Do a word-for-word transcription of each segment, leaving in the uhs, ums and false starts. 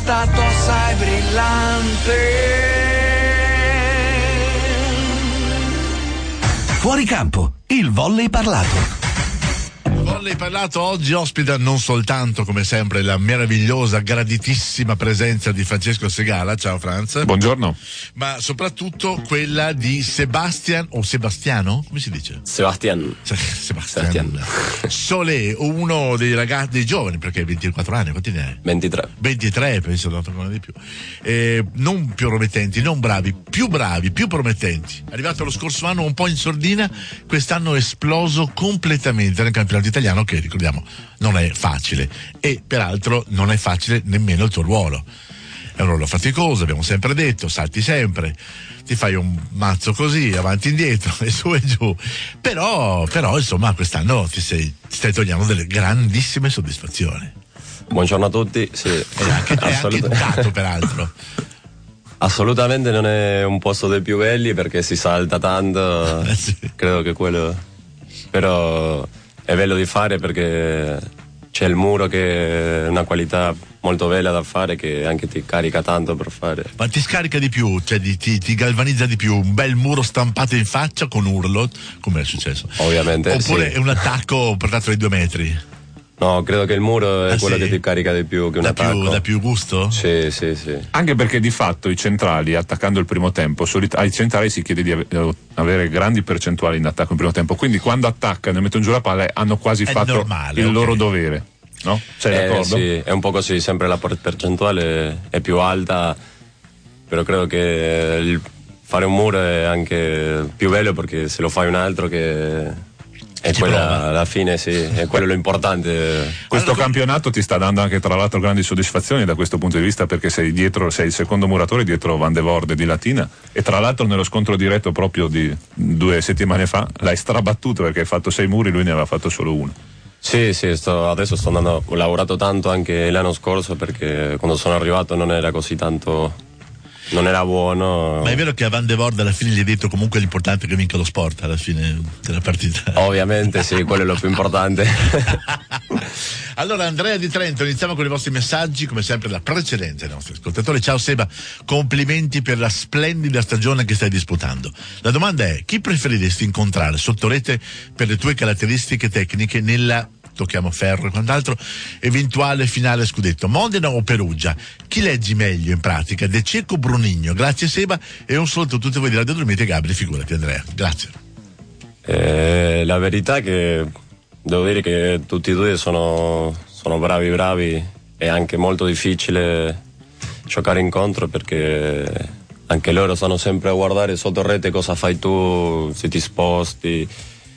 stato assai brillante. Fuori campo, il volley parlato. Volley parlato oggi ospita non soltanto, come sempre, la meravigliosa, graditissima presenza di Francesco Segala. Ciao Franz. Buongiorno. Ma soprattutto quella di Sebastian, o Sebastiano? Come si dice? Sebastian. Se- Sebastian. Sebastian. Solé, uno dei ragazzi, dei giovani, perché hai ventiquattro anni, quanti ne hai? ventitré. ventitré, penso, no, ancora di più. Eh, non più promettenti, non bravi, più bravi, più promettenti. Arrivato lo scorso anno un po' in sordina, quest'anno è esploso completamente nel campionato italiano, che ricordiamo non è facile, e peraltro non è facile nemmeno il tuo ruolo. È un ruolo faticoso, abbiamo sempre detto, salti sempre, ti fai un mazzo così, avanti e indietro, e su e giù, però, però insomma quest'anno ti, sei, ti stai togliendo delle grandissime soddisfazioni. Buongiorno a tutti, sì. È anche, è anche educato peraltro. Assolutamente non è un posto dei più belli perché si salta tanto, Eh sì. credo che quello, però è bello di fare perché c'è il muro che è una qualità molto bella da fare, che anche ti carica tanto per fare. Ma ti scarica di più, cioè di, ti, ti galvanizza di più un bel muro stampato in faccia con urlo, come è successo? Ovviamente, oppure sì. è un attacco portato ai due metri? No, credo che il muro è Ah, quello sì? che ti carica di più che un Da attacco. più, da più gusto? Sì, sì, sì. Anche perché di fatto i centrali, attaccando il primo tempo, solit- ai centrali si chiede di ave- avere grandi percentuali in attacco in primo tempo, quindi quando attaccano e mettono giù la palla hanno quasi È fatto normale, il ok. loro dovere, no? Sei Eh, d'accordo? sì, è un po' così, sempre la per- percentuale è più alta, però credo che il fare un muro è anche più bello perché se lo fai un altro che è Ci quella, prova. alla fine sì, è quello l'importante. Questo Allora, campionato ti sta dando anche tra l'altro grandi soddisfazioni da questo punto di vista, perché sei dietro, sei il secondo muratore dietro Van de Voorde di Latina, e tra l'altro nello scontro diretto proprio di due settimane fa l'hai strabattuto perché hai fatto sei muri, lui ne aveva fatto solo uno. Sì, sì, sto, adesso sto andando, ho lavorato tanto anche l'anno scorso perché quando sono arrivato non era così tanto, non era buono. Ma è vero che a Van de Voorde alla fine gli hai detto comunque l'importante è che vinca lo sport alla fine della partita? Ovviamente sì, quello è lo più importante. Allora Andrea di Trento, iniziamo con i vostri messaggi, come sempre la precedenza ai nostri ascoltatori. Ciao Seba, complimenti per la splendida stagione che stai disputando. La domanda è: chi preferiresti incontrare sotto rete per le tue caratteristiche tecniche nella, tocchiamo ferro e quant'altro, eventuale finale scudetto, Modena o Perugia? Chi leggi meglio in pratica, De Cecco o Brunigno? Grazie Seba, e un saluto a tutti voi di Radio Dormite. Gabri, figurati Andrea, grazie. Eh, la verità è che devo dire che tutti e due sono, sono bravi bravi, è anche molto difficile giocare incontro perché anche loro stanno sempre a guardare sotto rete cosa fai tu, se ti sposti,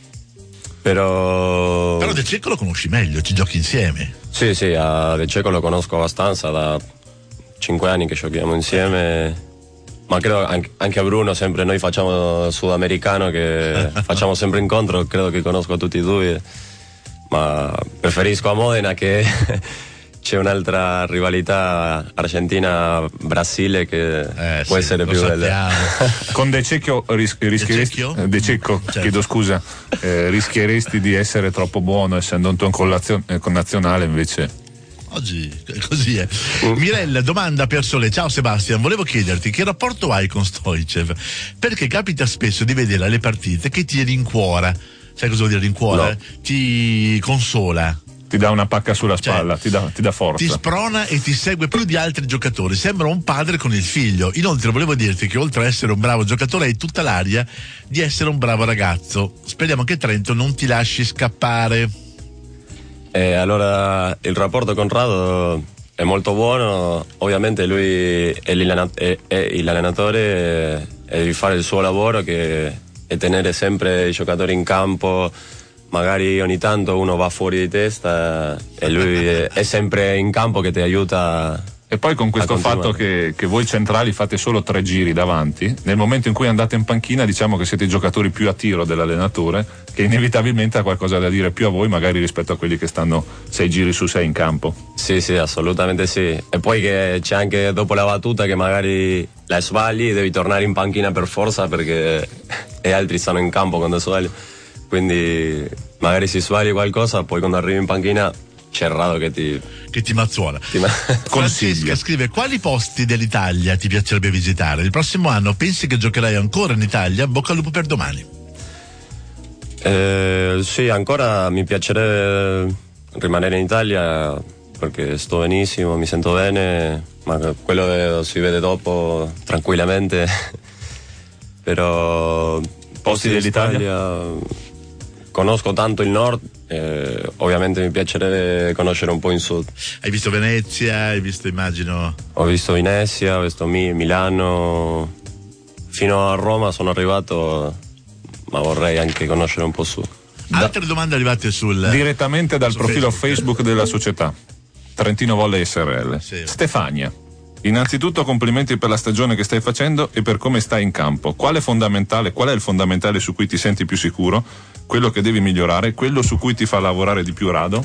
però... Però De Cecco lo conosci meglio, ci giochi insieme. Sì, sì, a De Cecco lo conosco abbastanza, da cinque anni che giochiamo insieme, ma credo anche, anche a Bruno, sempre noi facciamo sudamericano, che facciamo sempre incontro, credo che conosco tutti e due, ma preferisco a Modena che c'è un'altra rivalità Argentina-Brasile che Eh, può sì, essere lo più bella. sappiamo. Con De Cecco ris- rischieresti, Cecchio? eh, De Cecco, Certo. chiedo scusa, eh, rischieresti di essere troppo buono essendo un tuo collazio- eh, connazionale, invece Oggi così è. Mirella, domanda per Sole. Ciao Sebastian, volevo chiederti che rapporto hai con Stoicev? Perché capita spesso di vedere alle partite che ti rincuora. Sai cosa vuol dire rincuora? No. Ti consola, ti dà una pacca sulla spalla, Cioè, ti, dà, ti dà forza. ti sprona e ti segue più di altri giocatori. Sembra un padre con il figlio. Inoltre volevo dirti che oltre a essere un bravo giocatore hai tutta l'aria di essere un bravo ragazzo. Speriamo che Trento non ti lasci scappare. Eh, allora il rapporto con Rado è molto buono, ovviamente lui è, è, è l'allenatore e devi fare il suo lavoro, che è tenere sempre i giocatori in campo. Magari ogni tanto uno va fuori di testa e lui è, è sempre in campo che ti aiuta. E poi con questo a fatto continuare. che, che voi centrali fate solo tre giri davanti, nel momento in cui andate in panchina diciamo che siete i giocatori più a tiro dell'allenatore, che inevitabilmente ha qualcosa da dire più a voi magari rispetto a quelli che stanno sei giri su sei in campo. Sì, sì, assolutamente sì. E poi che c'è anche dopo la battuta che magari la sbagli, devi tornare in panchina per forza perché gli altri stanno in campo quando sbagli. Quindi magari si sbagli qualcosa, poi quando arrivi in panchina Cerrado che ti... che ti mazzuola. Ti ma- Francesca scrive: quali posti dell'Italia ti piacerebbe visitare? Il prossimo anno pensi che giocherai ancora in Italia? Bocca al lupo per domani. Eh, sì, ancora mi piacerebbe rimanere in Italia perché sto benissimo, mi sento bene, ma quello si vede dopo tranquillamente. Però posti dell'Italia conosco tanto il nord, eh, ovviamente mi piacerebbe conoscere un po' in sud. Hai visto Venezia? Hai visto, immagino? Ho visto Venezia, ho visto Mi- Milano, fino a Roma sono arrivato, ma vorrei anche conoscere un po' su. Altre domande arrivate sul direttamente dal su profilo Facebook. Facebook della società Trentino Volley S R L. Sì. Stefania, innanzitutto complimenti per la stagione che stai facendo e per come stai in campo. Quale fondamentale, qual è il fondamentale su cui ti senti più sicuro? Quello che devi migliorare? Quello su cui ti fa lavorare di più Rado?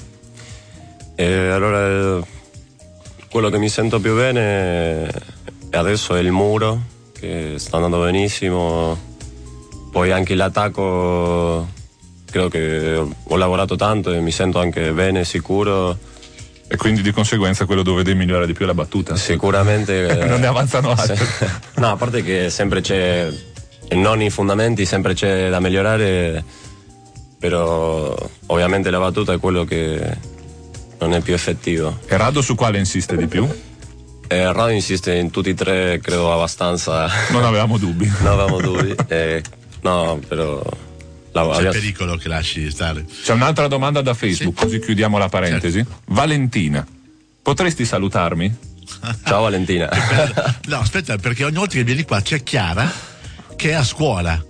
E allora, eh, quello che mi sento più bene adesso è il muro, che sta andando benissimo. Poi anche l'attacco, credo che ho lavorato tanto e mi sento anche bene, sicuro. E quindi di conseguenza quello dove devi migliorare di più è la battuta? Sicuramente. Non ne avanzano altri. Se, no, a parte che sempre c'è, e non i fondamenti, sempre c'è da migliorare, però ovviamente la battuta è quello che non è più effettivo. E Rado su quale insiste di più? Eh, Rado insiste in tutti e tre, credo abbastanza. Non avevamo dubbi. Non avevamo dubbi. Eh, no, però... La, C'è abbiamo... pericolo che lasci stare. C'è un'altra domanda da Facebook, sì, così chiudiamo la parentesi. Certo. Valentina, potresti salutarmi? Ciao Valentina. No, aspetta, perché ogni volta che vieni qua c'è Chiara che è a scuola.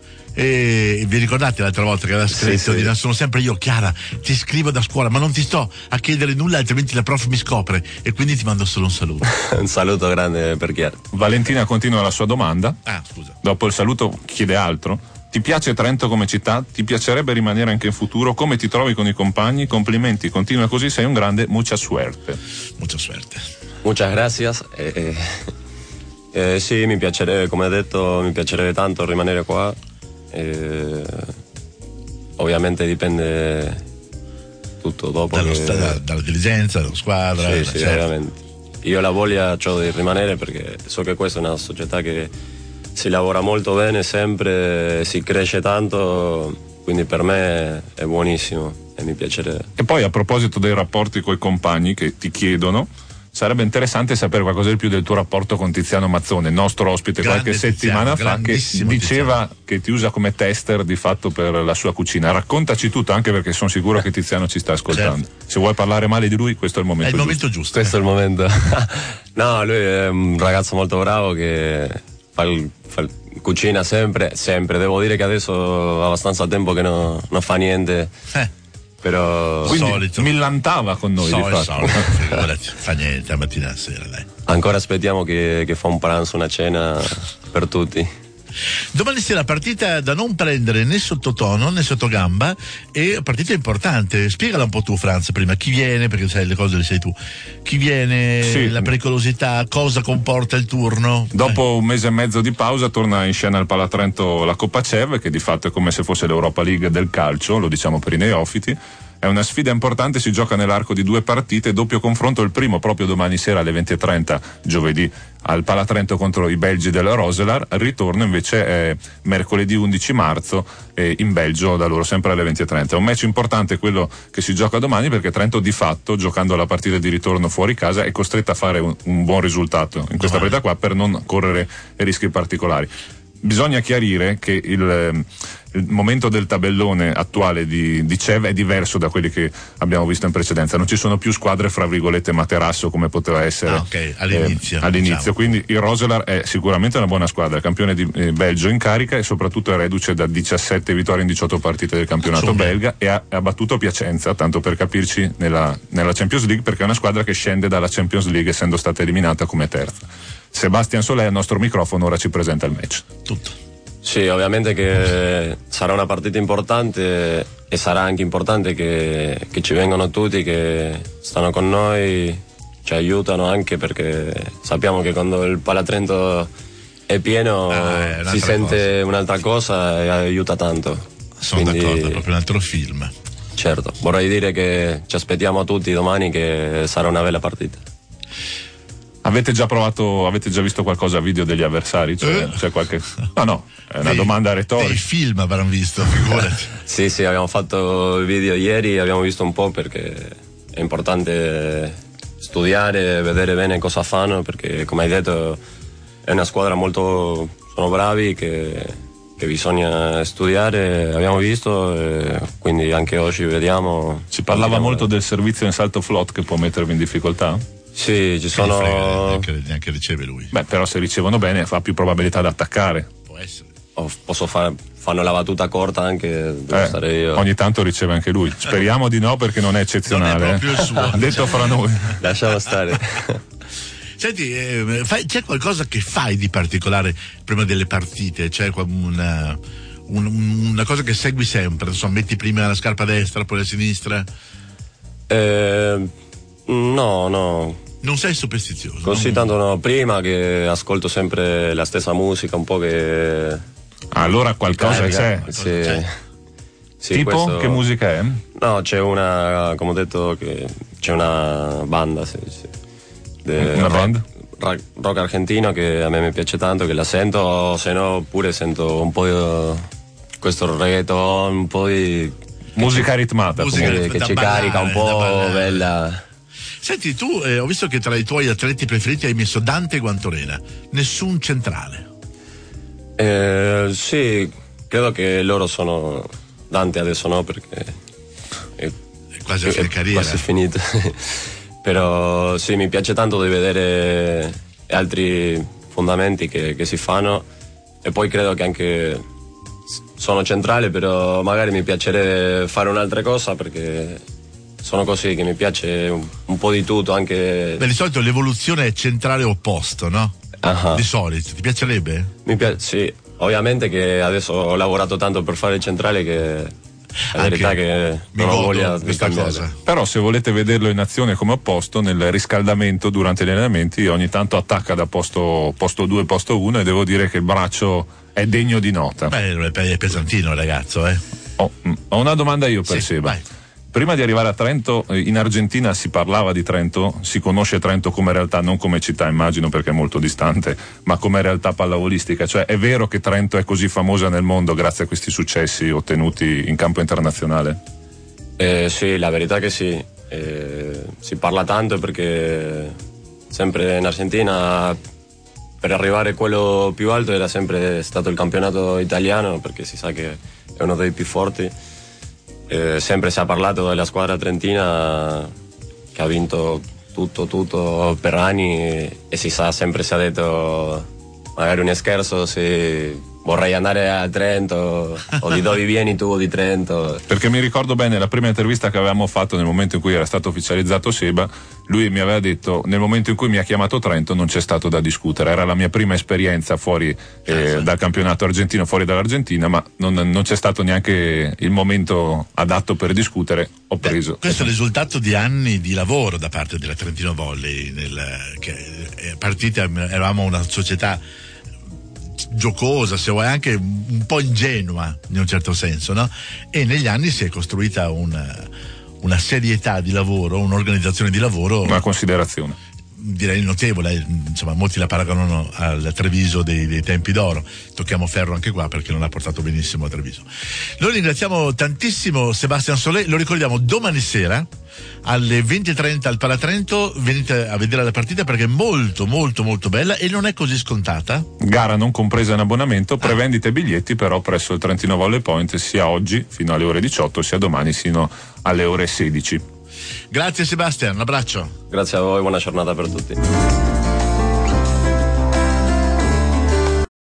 E vi ricordate l'altra volta che aveva scritto? Sì, sì. Sono sempre io, Chiara, ti scrivo da scuola, ma non ti sto a chiedere nulla, altrimenti la prof mi scopre, e quindi ti mando solo un saluto. Un saluto grande per Chiara. Valentina continua la sua domanda. Ah, scusa. Dopo il saluto chiede altro. Ti piace Trento come città? Ti piacerebbe rimanere anche in futuro? Come ti trovi con i compagni? Complimenti, continua così, sei un grande, mucha suerte. Mucha suerte. Muchas gracias. Eh, eh, sì, mi piacerebbe, come ho detto, mi piacerebbe tanto rimanere qua. Eh, ovviamente dipende tutto dopo. Dallo che... sta, dalla dirigenza, dalla squadra. Sì, da, sì, certo. ovviamente. Io la voglia ho di rimanere perché so che questa è una società che si lavora molto bene sempre, si cresce tanto, quindi per me è buonissimo e mi piacerebbe. E poi a proposito dei rapporti coi compagni che ti chiedono, sarebbe interessante sapere qualcosa di più del tuo rapporto con Tiziano Mazzone, nostro ospite Grande qualche settimana Tiziano, fa, che diceva Tiziano. che ti usa come tester di fatto per la sua cucina. Raccontaci tutto, anche perché sono sicuro che Tiziano ci sta ascoltando. Certo. Se vuoi parlare male di lui, questo è il momento È il giusto. momento giusto. Questo è il momento. No, lui è un ragazzo molto bravo che fa il, fa il, cucina sempre, sempre. Devo dire che adesso ha abbastanza tempo che no, non fa niente. Eh. Però Quindi solito. millantava con noi, So, di è fatto. solito, figurati, fa niente, la mattina alla sera, dai. ancora aspettiamo che, che fa un pranzo, una cena per tutti. Domani sera partita da non prendere né sottotono né sottogamba, e partita importante. Spiegala un po' tu, Franz, prima. Chi viene, perché sai le cose le sai tu. Chi viene, sì. La pericolosità, cosa comporta il turno. Dopo eh. un mese e mezzo di pausa torna in scena al Palatrento la Coppa CEV, che di fatto è come se fosse l'Europa League del calcio, lo diciamo per i neofiti. È una sfida importante, si gioca nell'arco di due partite, doppio confronto, il primo proprio domani sera alle venti e trenta, giovedì, al Palatrento contro i belgi del Roeselare. Il ritorno invece è mercoledì undici marzo eh, in Belgio, da loro sempre alle venti e trenta. È un match importante quello che si gioca domani, perché Trento di fatto, giocando la partita di ritorno fuori casa, è costretta a fare un, un buon risultato in questa domani. partita qua per non correre rischi particolari. Bisogna chiarire che il, il momento del tabellone attuale di, di CEV è diverso da quelli che abbiamo visto in precedenza. Non ci sono più squadre fra virgolette materasso come poteva essere ah, okay. all'inizio, eh, all'inizio. Diciamo. Quindi il Roeselare è sicuramente una buona squadra, campione di eh, Belgio in carica, e soprattutto è reduce da diciassette vittorie in diciotto partite del campionato Insomma. belga, e ha, ha battuto Piacenza, tanto per capirci, nella, nella Champions League, perché è una squadra che scende dalla Champions League essendo stata eliminata come terza. Sebastian Solè al nostro microfono ora ci presenta il match. Tutto. Sì, ovviamente che sarà una partita importante, e sarà anche importante che, che ci vengano tutti, che stanno con noi, ci aiutano, anche perché sappiamo che quando il Palatrento è pieno ah, è si sente cosa. un'altra cosa e aiuta tanto. Sono Quindi d'accordo, è proprio un altro film. Ci certo. Vorrei dire che ci aspettiamo tutti domani, che sarà una bella partita. Avete già provato, avete già visto qualcosa a video degli avversari? Cioè, Eh? c'è qualche... No, no, è una Dei- domanda Dei retorica. film avranno visto, figurati. Sì, sì, abbiamo fatto il video ieri, abbiamo visto un po' perché è importante studiare, vedere bene cosa fanno, perché come hai detto è una squadra molto, sono bravi, che, che bisogna studiare, abbiamo visto, e quindi anche oggi vediamo. Si parlava vediamo- molto del servizio in salto float che può mettervi in difficoltà? Sì, ci Non frega, sono. neanche, neanche riceve lui. Beh, però se ricevono bene fa più probabilità di attaccare. Può essere. Oh, posso fare, fanno la battuta corta anche, devo Eh, stare io. ogni tanto riceve anche lui. Speriamo di no, perché non è eccezionale. Non è proprio eh. il suo. Detto fra noi. Lasciamo stare. Senti, eh, fai- c'è qualcosa che fai di particolare prima delle partite? C'è qua- una, un- una cosa che segui sempre? Insomma, metti prima la scarpa destra, poi la sinistra? Eh, no, no. Non sei superstizioso? Così non- tanto no. Prima che ascolto sempre la stessa musica, un po' che. Allora qualcosa carica. c'è. Sì. c'è? Sì, Tipo, questo- che musica è? No, c'è una, come ho detto, che c'è una banda, sì, sì. De- Una rock, band? Rock, rock argentino che a me mi piace tanto, che la sento, se no pure sento un po' di, questo reggaeton, un po' di. Musica ritmata. Musica comunque. che da ci ballare, carica un da po' ballare. bella. Senti, tu eh, ho visto che tra i tuoi atleti preferiti hai messo Dante e Guantorena, nessun centrale. Eh, sì, credo che loro sono. Dante adesso no, perché. È, È quasi a fine è carriera. quasi finito. Però sì, mi piace tanto di vedere altri fondamenti che, che si fanno, e poi credo che anche sono centrale, però magari mi piacerebbe fare un'altra cosa, perché sono così, che mi piace un, un po' di tutto, anche. Beh, di solito l'evoluzione è centrale opposto, no? Ah. Di solito, ti piacerebbe? Mi piace, sì, ovviamente che adesso ho lavorato tanto per fare il centrale che la Anche verità che mi non ho godo voglia di questa cambiare. cosa. Però se volete vederlo in azione come opposto, nel riscaldamento durante gli allenamenti ogni tanto attacca da posto, posto due, posto uno, e devo dire che il braccio è degno di nota. Beh, è pesantino il ragazzo, eh. Ho, mm, ho una domanda io per Sì, Seba. vai. Prima di arrivare a Trento, eh, in Argentina si parlava di Trento, si conosce Trento come realtà, non come città immagino perché è molto distante, ma come realtà pallavolistica. Cioè è vero che Trento è così famosa nel mondo grazie a questi successi ottenuti in campo internazionale? Eh, sì, la verità che sì. Eh, si parla tanto perché sempre in Argentina per arrivare a quello più alto era sempre stato il campionato italiano, perché si sa che è uno dei più forti. Eh, sempre si è parlato della squadra trentina che ha vinto tutto, tutto per anni, e si sa, sempre si è detto, magari un scherzo, se vorrei andare a Trento, o di dove vieni tu di Trento. Perché mi ricordo bene la prima intervista che avevamo fatto nel momento in cui era stato ufficializzato Seba, lui mi aveva detto: nel momento in cui mi ha chiamato Trento non c'è stato da discutere, era la mia prima esperienza fuori eh, dal campionato argentino, fuori dall'Argentina, ma non, non c'è stato neanche il momento adatto per discutere, ho preso. Beh, questo è il risultato di anni di lavoro da parte della Trentino Volley, nel, che è partita, eravamo una società giocosa, se vuoi anche un po' ingenua in un certo senso, no? E negli anni si è costruita una, una serietà di lavoro, un'organizzazione di lavoro, Una considerazione. direi notevole, insomma molti la paragonano al Treviso dei, dei tempi d'oro. Tocchiamo ferro anche qua perché non ha portato benissimo a Treviso. Noi ringraziamo tantissimo Sebastian Solé, lo ricordiamo domani sera alle venti e trenta al Palatrento, venite a vedere la partita perché è molto molto molto bella e non è così scontata. Gara non compresa in abbonamento, prevendite biglietti però presso il Trentino Volley Point sia oggi fino alle ore diciotto sia domani fino alle ore sedici. Grazie Sebastian, un abbraccio. Grazie a voi, buona giornata per tutti.